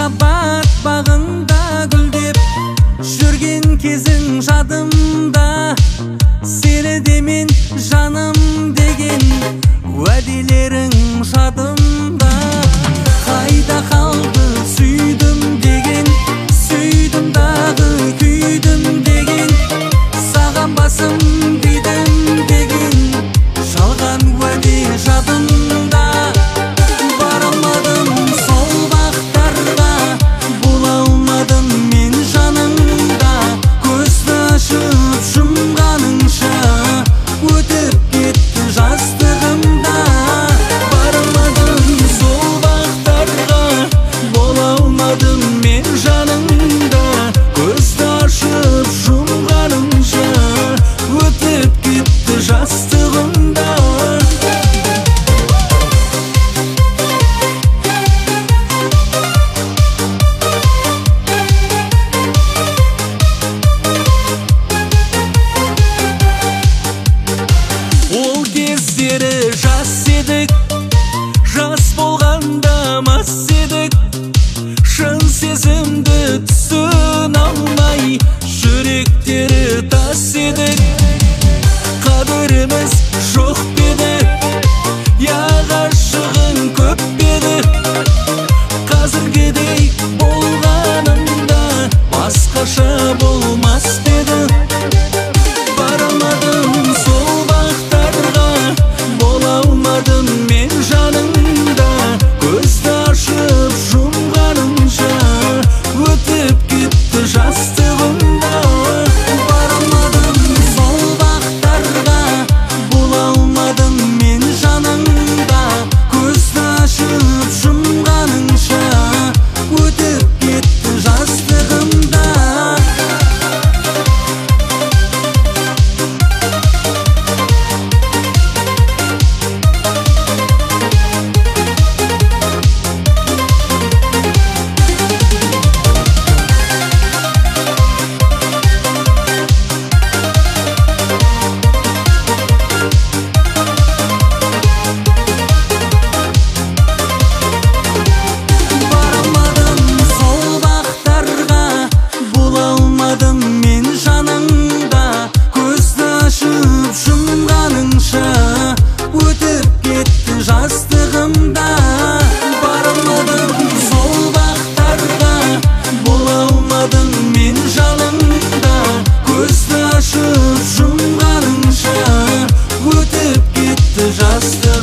махаббат бағында гүлдеп жүрген кезің жадымда, сені де мен жаным деген уәделерің жадымда. Қайда қалды сүйдім деген, сүйдім дағы күйдім деген, саған басым дедім деген жалған уәде жадымда. Бара алмадым сол бақтарға, бола алмадым мен жаныңда. Көзді ашып жұмғаныңша өтіп кетті жастығымда. Бара алмадым сол бақтарға, бола алмадым мен жаныңда. Көзді ашып жұмғаныңша өтіп кетті жастығымда. Ол кездері жас едік, жас болғанда мас едік. Шын сезімді түсіне алмай жүректері тас едік. Қадіріміз жоқ педі, я ғашығың көп педі. Қазіргідей болғанымда басқаша болмас педі. Бара алмадым сол бақтарға, бола алмадым мен жаныңда. Көзді ашып жұмғанымша өтіп кетті жастығымда. Бара алмадым сол бақтарға, бола алмадым мен жаныңда. Көзді ашып жұмғаныңша өтіп кетті жастығымда. Бара алмадым сол бақтарға, бола алмадым мен жаныңда. Көзді ашып жұмғаныңша өтіп кетті жастығымда. Бара алмадым сол бақтарға, бола алмадым мен жаныңда. Көзді ашып жұмғаныңша өтіп кетті жастығымда.